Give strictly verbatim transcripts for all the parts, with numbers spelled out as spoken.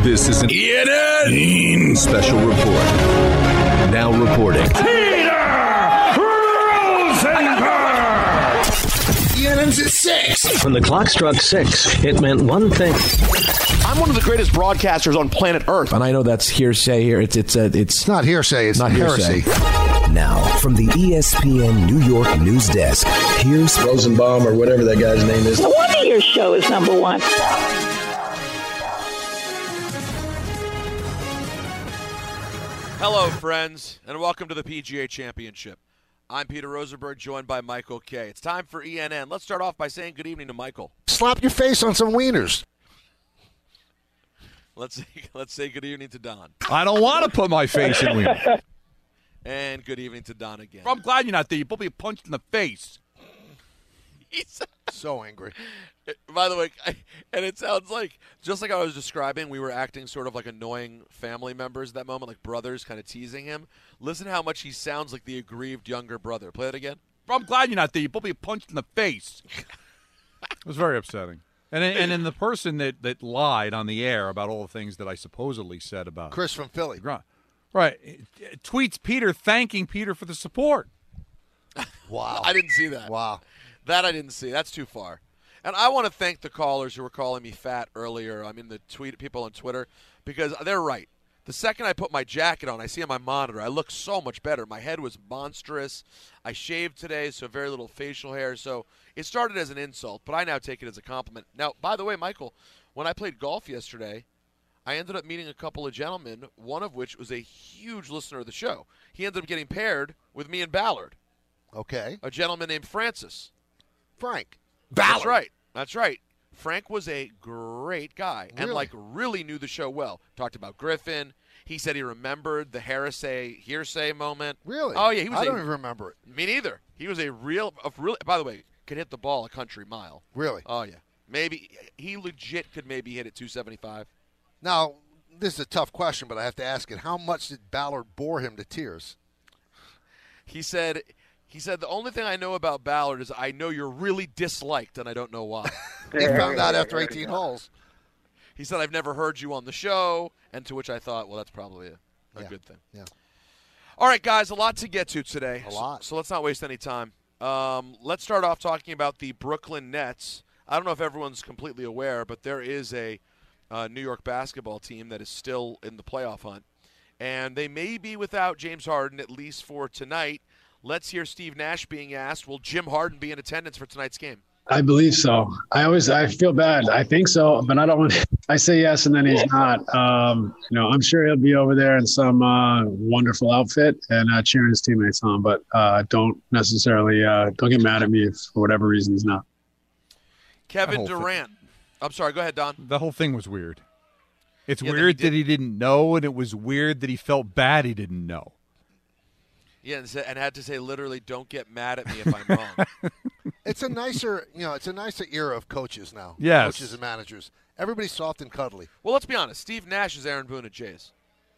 This is an E N N special report. Now reporting. Peter Rosenberg! E N N's at six. When the clock struck six, it meant one thing. I'm one of the greatest broadcasters on planet Earth. And I know that's hearsay here. It's it's a, it's, it's not hearsay. It's not heresy. Hearsay. Now, from the E S P N New York news desk, here's Rosenbaum or whatever that guy's name is. No wonder your show is number one. Hello, friends, and welcome to the P G A Championship. I'm Peter Rosenberg, joined by Michael Kay. It's time for E N N. Let's start off by saying good evening to Michael. Slap your face on some wieners. Let's say, let's say good evening to Don. I don't want to put my face in wieners. And good evening to Don again. I'm glad you're not there. You put me punched in the face. He's so angry. By the way, I, and it sounds like, just like I was describing, we were acting sort of like annoying family members at that moment, like brothers kind of teasing him. Listen how much he sounds like the aggrieved younger brother. Play it again. I'm glad you're not there. You put me punched in the face. It was very upsetting. And and then the person that, that lied on the air about all the things that I supposedly said about Chris from Philly. Right. Tweets Peter thanking Peter for the support. Wow. I didn't see that. Wow. That I didn't see. That's too far. And I want to thank the callers who were calling me fat earlier. I mean, the tweet people on Twitter, because they're right. The second I put my jacket on, I see on my monitor, I look so much better. My head was monstrous. I shaved today, so very little facial hair. So it started as an insult, but I now take it as a compliment. Now, by the way, Michael, when I played golf yesterday, I ended up meeting a couple of gentlemen, one of which was a huge listener of the show. He ended up getting paired with me and Ballard. Okay. A gentleman named Francis. Frank. Ballard. That's right. That's right. Frank was a great guy and, really? like, really knew the show well. Talked about Griffin. He said he remembered the hearsay, hearsay moment. Really? Oh, yeah. He was I a, don't even remember it. Me neither. He was a real, a really, by the way, could hit the ball a country mile. Really? Oh, yeah. Maybe, he legit could maybe hit it two seventy-five. Now, this is a tough question, but I have to ask it. How much did Ballard bore him to tears? He said... He said, the only thing I know about Ballard is I know you're really disliked, and I don't know why. He found out after eighteen holes. He said, I've never heard you on the show, and to which I thought, well, that's probably a, a yeah. good thing. Yeah. All right, guys, a lot to get to today. A lot. So, so let's not waste any time. Um, let's start off talking about the Brooklyn Nets. I don't know if everyone's completely aware, but there is a uh, New York basketball team that is still in the playoff hunt. And they may be without James Harden, at least for tonight. Let's hear Steve Nash being asked, will Jim Harden be in attendance for tonight's game? I believe so. I always, I feel bad. I think so, but I don't want to, I say yes and then he's not. Um, you know, I'm sure he'll be over there in some uh, wonderful outfit and uh, cheering his teammates on, but uh, don't necessarily, uh, don't get mad at me if for whatever reason he's not. Kevin Durant. Thing. I'm sorry, go ahead, Don. The whole thing was weird. It's yeah, weird that he, that he didn't know, and it was weird that he felt bad he didn't know. Yeah, and, and had to say literally, don't get mad at me if I'm wrong. It's a nicer, you know, it's a nicer era of coaches now. Yes. Coaches and managers. Everybody's soft and cuddly. Well, let's be honest. Steve Nash is Aaron Boone at Jays.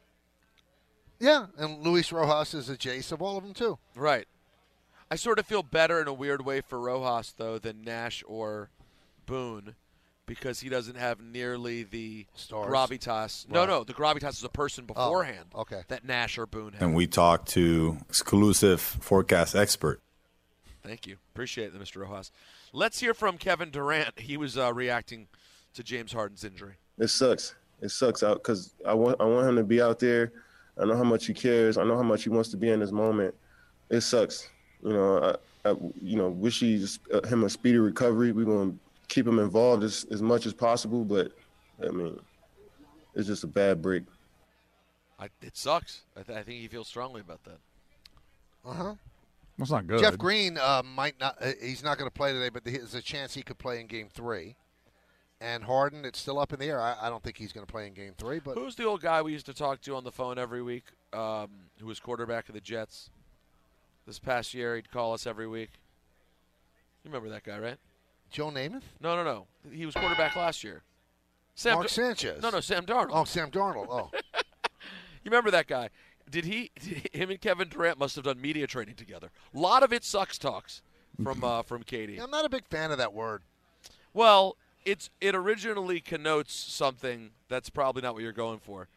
Yeah, and Luis Rojas is a Jays of all of them, too. Right. I sort of feel better in a weird way for Rojas, though, than Nash or Boone, because he doesn't have nearly the Stars. gravitas. Right. No, no, the gravitas is a person beforehand oh, okay. that Nash or Boone had. And we talked to exclusive forecast expert. Thank you. Appreciate it, Mister Rojas. Let's hear from Kevin Durant. He was uh, reacting to James Harden's injury. It sucks. It sucks out because I want, I want him to be out there. I know how much he cares. I know how much he wants to be in this moment. It sucks. You know, I, I you know, wish he just, uh, him a speedy recovery. We're going to keep him involved as, as much as possible, but, I mean, it's just a bad break. I, it sucks. I, th- I think he feels strongly about that. Uh-huh. That's not good. Jeff Green uh, might not uh, – he's not going to play today, but there's a chance he could play in Game three. And Harden, it's still up in the air. I, I don't think he's going to play in Game three. But who's the old guy we used to talk to on the phone every week um, who was quarterback of the Jets? This past year, he'd call us every week. You remember that guy, right? Joe Namath? No, no, no. He was quarterback last year. Sam Mark D- Sanchez. No, no, Sam Darnold. Oh, Sam Darnold. Oh. You remember that guy? Did he? Did him and Kevin Durant must have done media training together. A lot of it sucks talks from uh, from Katie. I'm not a big fan of that word. Well, it's it originally connotes something that's probably not what you're going for.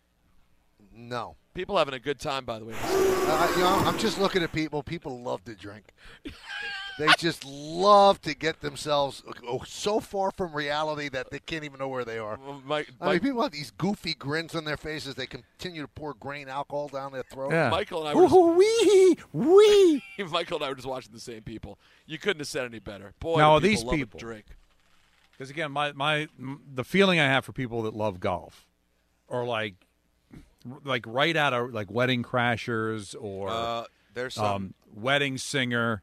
No. People having a good time, by the way. Uh, you know, I'm just looking at people. People love to drink. They just love to get themselves so far from reality that they can't even know where they are. Well, Mike, I mean, Mike, people have these goofy grins on their faces. They continue to pour grain alcohol down their throat. Yeah. Michael and I were just, Wee wee. Michael and I were just watching the same people. You couldn't have said any better. Boy, Now, do these people love a people- drink. Because again, my my the feeling I have for people that love golf, or like like right out of like Wedding Crashers or Uh, there's some. um, Wedding Singer.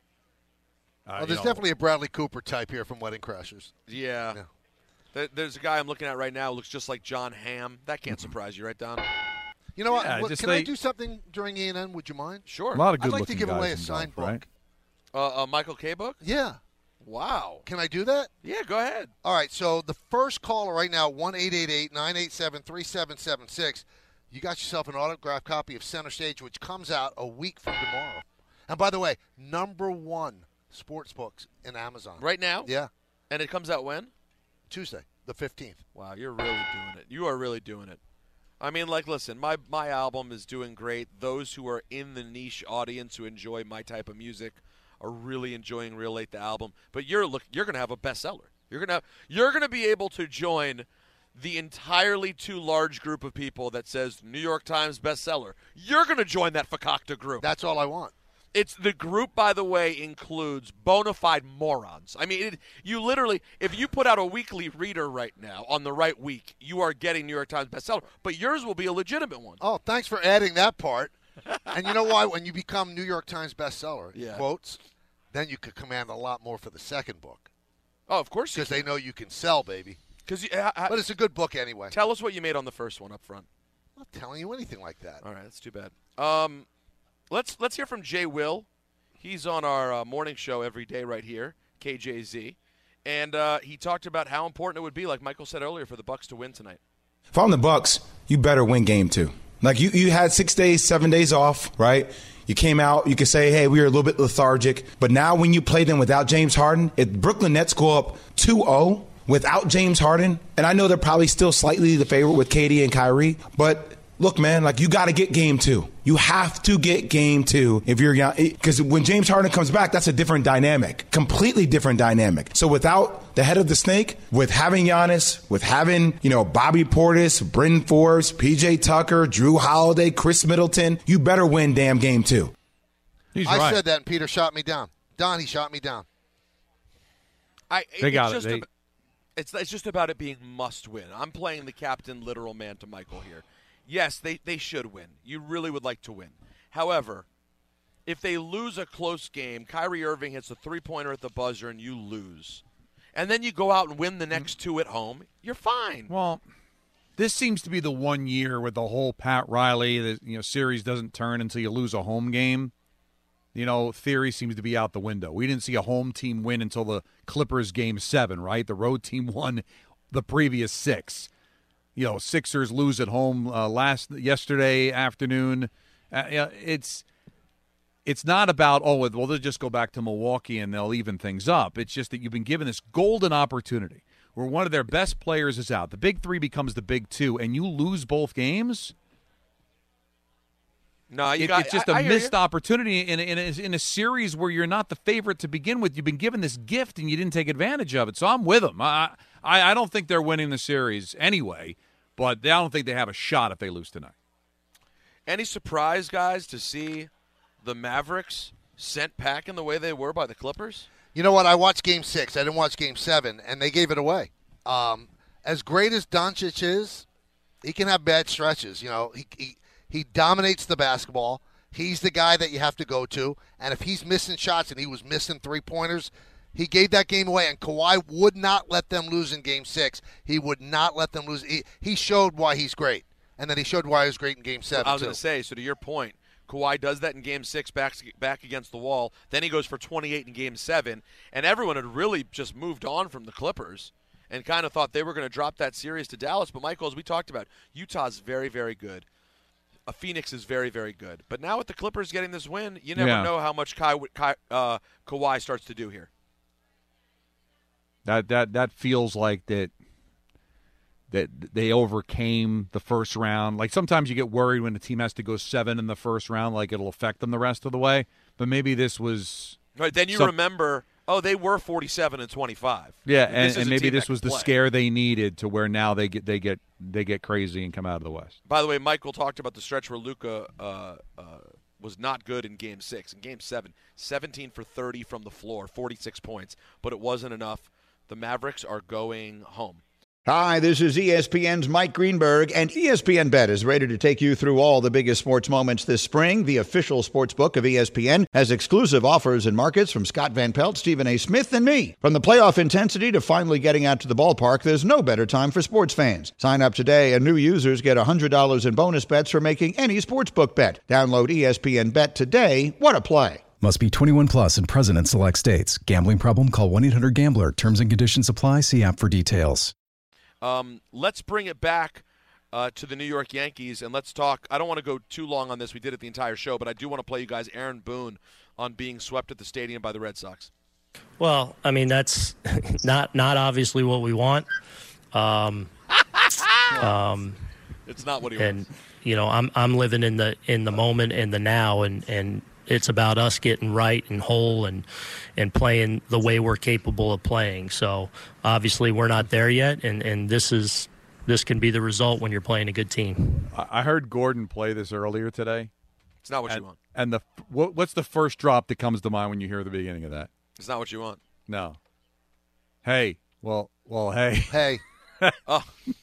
Uh, Well, you there's know, definitely a Bradley Cooper type here from Wedding Crashers. yeah. Yeah. There, there's a guy I'm looking at right now who looks just like John Hamm. That can't surprise you, right, Don? You know Yeah, what? What- just Can I they- do something during E and N? Would you mind? Sure. a lot of I'd like to good-looking give away guys a in signed golf, book. right? Uh, a Michael K. book? Yeah. Wow. Can I do that? Yeah, go ahead. All right, so the first caller right now, one eight eight eight, nine eight seven, three seven seven six. You got yourself an autographed copy of Center Stage, which comes out a week from tomorrow. And by the way, number one sports books in Amazon. Right now? Yeah, And it comes out when? Tuesday, the fifteenth. Wow, you're really doing it. You are really doing it. I mean, like, listen, my, my album is doing great. Those who are in the niche audience who enjoy my type of music are really enjoying Real Late the album. But you're look, you're gonna have a bestseller. You're gonna have, you're gonna be able to join the entirely too large group of people that says New York Times bestseller. You're gonna join that fakakta group. That's all I want. It's the group, by the way, includes bona fide morons. I mean, it, you literally, if you put out a weekly reader right now on the right week, you are getting New York Times bestseller. But yours will be a legitimate one. Oh, thanks for adding that part. And you know why? When you become New York Times bestseller, Yeah. quotes, then you could command a lot more for the second book. Oh, of course you Because they know you can sell, baby. Because uh, uh, But it's a good book anyway. tell us what you made on the first one up front. I'm not telling you anything like that. All right, that's too bad. Um, let's let's hear from Jay Will. He's on our uh, morning show every day right here, K J Z, and uh, he talked about how important it would be, like Michael said earlier, for the Bucks to win tonight. If I'm the Bucks, you better win game two. Like you, you had six days, seven days off, right? You came out, you could say, hey, we were a little bit lethargic. But now when you play them without James Harden, if Brooklyn Nets go up two oh without James Harden, and I know they're probably still slightly the favorite with K D and Kyrie, but look, man, like you got to get game two. You have to get game two if you're young. Because when James Harden comes back, that's a different dynamic, completely different dynamic. So without the head of the snake, with having Giannis, with having, you know, Bobby Portis, Bryn Forbes, P J Tucker, Drew Holiday, Chris Middleton, you better win damn game two. He's I right. said that, and Peter shot me down. Don, he shot me down. I, They it's got it. just They- ab- it's it's just about it being must win. I'm playing the captain, literal man to Michael here. Yes, they, they should win. You really would like to win. However, if they lose a close game, Kyrie Irving hits a three-pointer at the buzzer and you lose, and then you go out and win the next two at home, you're fine. Well, this seems to be the one year with the whole Pat Riley, the you know series doesn't turn until you lose a home game. You know, theory seems to be out the window. We didn't see a home team win until the Clippers game seven, right? The road team won the previous six. You know, Sixers lose at home uh, last yesterday afternoon. Uh, yeah, it's it's not about, oh, well, they'll just go back to Milwaukee and they'll even things up. It's just that you've been given this golden opportunity where one of their best players is out. The big three becomes the big two, and you lose both games? No, you It- got, it's just a a missed opportunity in a, in, a, in a series where you're not the favorite to begin with. You've been given this gift, and you didn't take advantage of it. So I'm with them. I, I, I don't think they're winning the series anyway, but I don't think they have a shot if they lose tonight. Any surprise, guys, to see the Mavericks sent packing the way they were by the Clippers? You know what? I watched Game Six. I didn't watch Game Seven, and they gave it away. Um, as great as Doncic is, he can have bad stretches. You know, he, he he dominates the basketball. He's the guy that you have to go to, and if he's missing shots, and he was missing three pointers, he gave that game away. And Kawhi would not let them lose in Game Six. He would not let them lose. He, he showed why he's great, and then he showed why he was great in Game Seven. I was too. going to say, so to your point, Kawhi does that in Game Six, back back against the wall. Then he goes for twenty-eight in Game Seven, and everyone had really just moved on from the Clippers and kind of thought they were going to drop that series to Dallas. But Michael, as we talked about, Utah's very, very good. A Phoenix is very, very good. But now with the Clippers getting this win, you never Yeah. know how much Kai, Kai, uh, Kawhi starts to do here. That that that feels like that that they overcame the first round. Like sometimes you get worried when a team has to go seven in the first round, like it'll affect them the rest of the way. But maybe this was right. Then you some, remember, oh, they were forty-seven and twenty-five. Yeah, This and, and maybe this was the play. scare they needed to where now they get they get they get crazy and come out of the West. By the way, Michael talked about the stretch where Luka uh, uh, was not good in Game Six. In Game Seven, seventeen for thirty from the floor, forty-six points, but it wasn't enough. The Mavericks are going home. Hi, this is E S P N's Mike Greenberg, and E S P N Bet is ready to take you through all the biggest sports moments this spring. The official sports book of E S P N has exclusive offers and markets from Scott Van Pelt, Stephen A. Smith, and me. From the playoff intensity to finally getting out to the ballpark, there's no better time for sports fans. Sign up today, and new users get one hundred dollars in bonus bets for making any sportsbook bet. Download E S P N Bet today. What a play. Must be twenty-one plus and present in select states. Gambling problem? Call one eight hundred gambler. Terms and conditions apply. See app for details. Um, let's bring it back uh, to the New York Yankees, and let's talk. I don't want to go too long on this. We did it the entire show, but I do want to play you guys Aaron Boone on being swept at the stadium by the Red Sox. Well, I mean, that's not not obviously what we want. Um, um, it's not what he and, wants. you know, I'm I'm living in the in the moment and the now, and, and it's about us getting right and whole and and playing the way we're capable of playing. So obviously we're not there yet, and, and this is this can be the result when you're playing a good team. I heard Gordon play this earlier today. It's not what and, you want. And the what, what's the first drop that comes to mind when you hear the beginning of that? It's not what you want. No. Hey, well, well, hey, hey. Oh,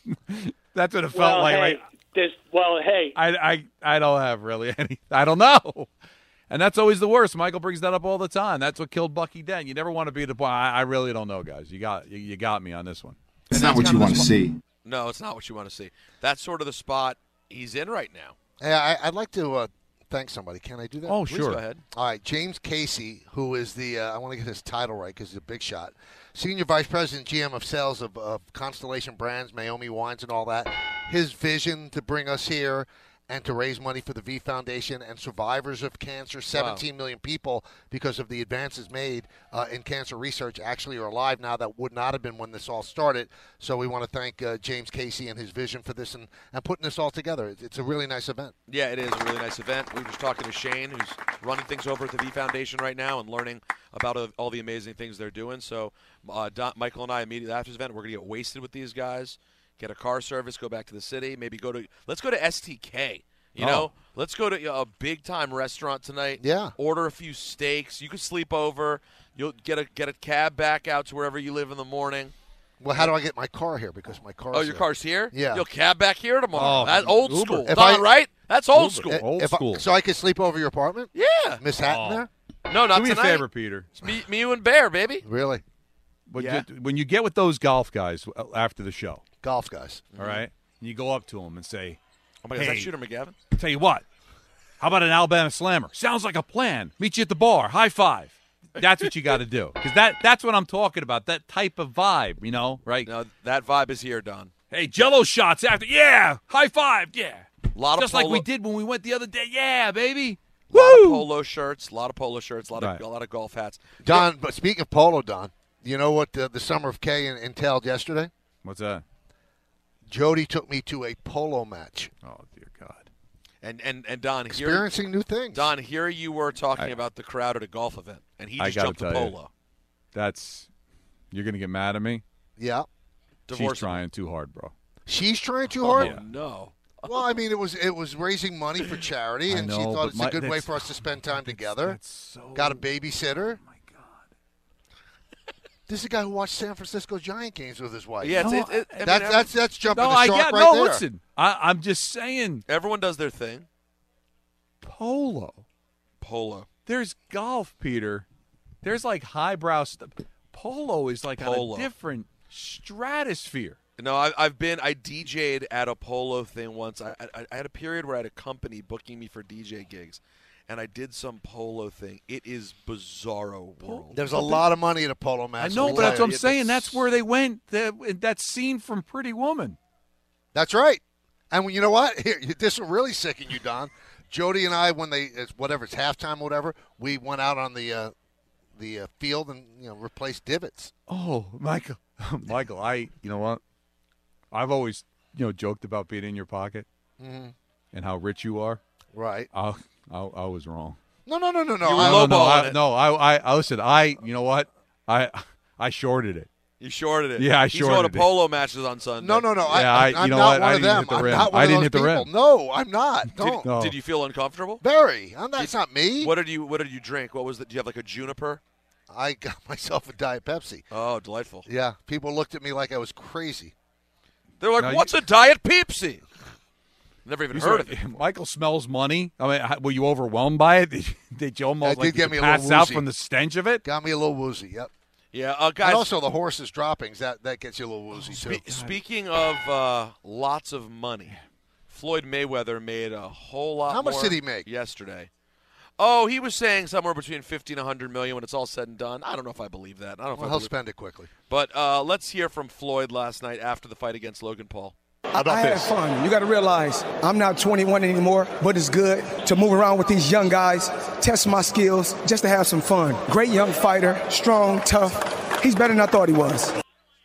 that's what it felt well, like. Hey, like this, well, hey, I, I, I don't have really any. I don't know. And that's always the worst. Michael brings that up all the time. That's what killed Bucky Dent. You never want to be the. I, I really don't know, guys. You got you, you got me on this one. It's not what you want to see. No, it's not what you want to see. That's sort of the spot he's in right now. Hey, I, I'd like to uh, thank somebody. Can I do that? Oh, Please sure. Go ahead. All right, James Casey, who is the, uh, I want to get his title right because he's a big shot, Senior Vice President, G M of Sales of, of Constellation Brands, Maomi Wines and all that. His vision to bring us here and to raise money for the V Foundation and survivors of cancer. seventeen wow. million people, because of the advances made uh, in cancer research, actually are alive now that would not have been when this all started. So we want to thank uh, James Casey and his vision for this and, and putting this all together. It's, it's a really nice event. Yeah, it is a really nice event. We were just talking to Shane, who's running things over at the V Foundation right now and learning about uh, all the amazing things they're doing. So uh, Don, Michael and I, immediately after this event, we're going to get wasted with these guys, get a car service, go back to the city, maybe go to – let's go to S T K. You know, oh. let's go to you know, a big-time restaurant tonight. Yeah. Order a few steaks. You can sleep over. You'll get a get a cab back out to wherever you live in the morning. Well, how do I get my car here? Because my car's Oh, your here. car's here? Yeah. You'll cab back here tomorrow. Oh, That's old Uber. school. If Don, I- right? That's old Uber. school. If Old I- school. So I could sleep over your apartment? Yeah. Miss Hatton Oh. there? No, not Do me tonight. a favor, Peter. It's me, me, you, and Bear, baby. Really? When, Yeah. you, when you get with those golf guys after the show, Golf guys. all right, and you go up to them and say, Oh, my God, is that Hey. Shooter McGavin? tell you what, how about an Alabama Slammer? Sounds like a plan. Meet you at the bar. High five. That's what you got to do. Because that, that's what I'm talking about, that type of vibe, you know, right? No, that vibe is here, Don. Hey, Jello shots after. Yeah. High five. Yeah. A lot of Just polo, like we did when we went the other day. Yeah, baby. A lot Woo! of polo shirts, a lot of polo shirts, a lot of Right. a lot of golf hats. Don, but speaking of polo, Don, you know what the, the Summer of K entailed yesterday? What's that? Jody took me to a polo match. Oh, dear God. And and and Don, here, Experiencing new things. Don, here you were talking I- about the crowd at a golf event, and he I just gotta jumped to tell you. polo. That's you're gonna get mad at me. Yeah. Divorce She's trying too hard, bro. She's trying too Oh, hard? no. Well, I mean, it was it was raising money for charity, I and she know, thought but it's my- a good way that's- for us to spend time together. That's so. Got a babysitter. Oh my God. This is a guy who watched San Francisco Giant games with his wife. Yeah, it's, No, it, it, I mean, That's every- that's that's jumping No, the I shark get right no. there. Listen, I, I'm just saying, everyone does their thing. polo. Polo. There's golf, Peter. There's like highbrow stuff. Polo is like Polo. on a different stratosphere. No, I, I've been. I D J'd at a polo thing once. I, I I had a period where I had a company booking me for D J gigs, and I did some polo thing. It is bizarro world. There's a lot of money at a polo match. I let know, me but tell that's what I'm you. saying. That's where they went. The, that scene from Pretty Woman. That's right. And you know what? Here, this will really sicken you, Don. Jody and I, when they, it's whatever, it's halftime or whatever, we went out on the uh, the uh, field and you know replace divots. Oh, Michael, Michael, I you know what? I've always you know joked about being in your pocket Mm-hmm. and how rich you are. Right. I I, I was wrong. No, no, no, no, no. You I, no, no, I, no, I, I, I listen. I, you know what? I, I shorted it. You shorted it. Yeah, I He's shorted going it. to polo matches on Sunday. No, no, no. Yeah, I, I- I, you I'm know not what? one I of didn't them. hit the I'm rim. not one I of didn't those hit the people. rim. No, I'm not. Don't. No. Did you feel uncomfortable? Very. I'm, that's not me. What did you What did you drink? What was that? Do you have like a juniper? I got myself a Diet Pepsi. Oh, delightful. Yeah. People looked at me like I was crazy. They're like, Now, "What's a Diet Pepsi?" Never even You heard said- of it. Michael smells money. I mean, how- were you overwhelmed by it? Did you, did you almost It like did get you me a pass little out woozy. from the stench of it? Got me a little woozy. Yep. Yeah, uh, guys. And also the horse's droppings. That that gets you a little woozy too. Spe- speaking of uh, lots of money, Floyd Mayweather made a whole lot. How much more did he make? yesterday? Oh, he was saying somewhere between fifty and a hundred million when it's all said and done. I don't know if I believe that. I don't know if Well, I he'll believe spend it quickly. But uh, let's hear from Floyd last night after the fight against Logan Paul. I, I had fun. You got to realize I'm not twenty-one anymore, but it's good to move around with these young guys, test my skills, just to have some fun. Great young fighter, strong, tough. He's better than I thought he was.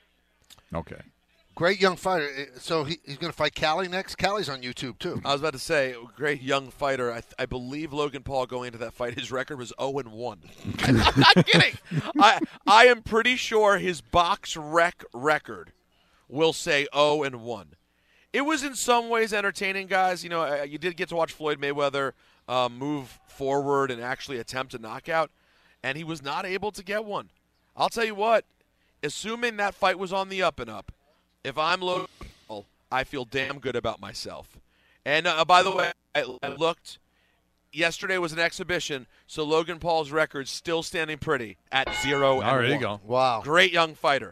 Okay. Great young fighter. So he, he's going to fight Callie next. Callie's on YouTube too. I was about to say, great young fighter. I, I believe Logan Paul going into that fight, his record was oh and one. I'm not kidding. I I am pretty sure his box rec record will say oh and one. It was in some ways entertaining, guys. You know, uh, you did get to watch Floyd Mayweather uh, move forward and actually attempt a knockout, and he was not able to get one. I'll tell you what, assuming that fight was on the up and up, if I'm Logan Paul, I feel damn good about myself. And uh, by the way, I, I looked. Yesterday was an exhibition, so Logan Paul's record's still standing pretty at zero and All right, there you one. go. Wow. Great young fighter.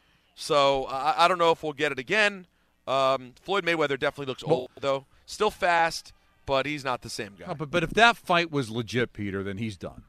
So uh, I don't know if we'll get it again. Um, Floyd Mayweather definitely looks old, though. Still fast, but he's not the same guy. No, but but if that fight was legit, Peter, then he's done.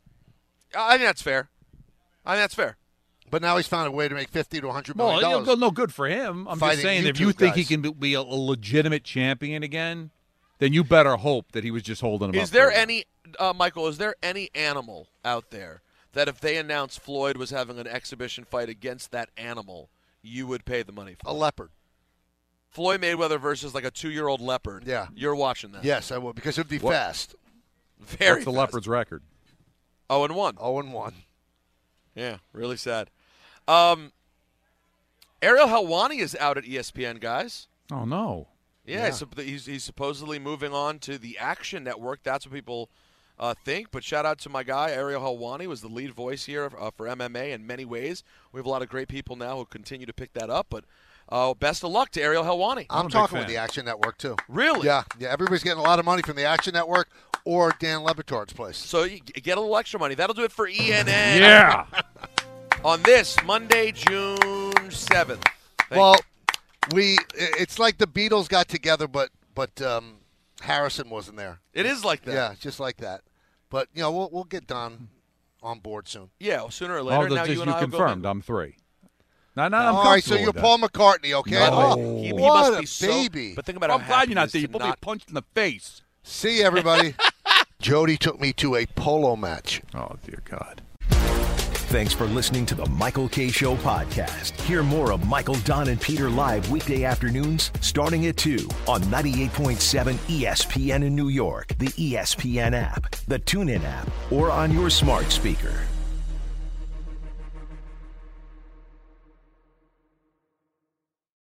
I think that's fair. I think that's fair. But now he's found a way to make fifty to a hundred Well, million you know, dollars. no good for him. I'm just Fighting saying, if YouTube you think he guys. can be- be a, a legitimate champion again, then you better hope that he was just holding him up. Is there for a any, uh, Michael, is there any animal out there that if they announced Floyd was having an exhibition fight against that animal, you would pay the money for? A leopard. Floyd Mayweather versus like a two-year-old leopard. Yeah. You're watching that. Yes, I will because it'd be What? fast. Very What's the fast. leopard's record? Oh and one. Oh and one. Yeah, really sad. Um, Ariel Helwani is out at E S P N, guys. Oh no. Yeah, Yeah. He's, he's, he's supposedly moving on to the Action Network. That's what people uh, think. But shout out to my guy, Ariel Helwani, was the lead voice here uh, for M M A in many ways. We have a lot of great people now who continue to pick that up. But uh, best of luck to Ariel Helwani. I'm, talking with the Action Network too. Really? Yeah, yeah. Everybody's getting a lot of money from the Action Network or Dan Lebitard's place. So you g- get a little extra money. That'll do it for E N N. Yeah. On this Monday, June seventh. Thank well, you. we it's like the Beatles got together, but but um, Harrison wasn't there. It is like that. Yeah, just like that. But you know, we'll we'll get Don on board soon. Yeah, well, sooner or later. Oh, now just you and you I will go confirmed. in. I'm three. No, no, I'm All right, so comfortable you're with that. Paul McCartney, okay? No. Oh, He, he what must a be so- baby! but think about I'm how glad happy you're not he there. is You to put me not- punched in the face. See everybody. Jody took me to a polo match. Oh dear God. Thanks for listening to the Michael K. Show podcast. Hear more of Michael, Don, and Peter live weekday afternoons starting at two on ninety-eight point seven E S P N in New York, the E S P N app, the TuneIn app, or on your smart speaker.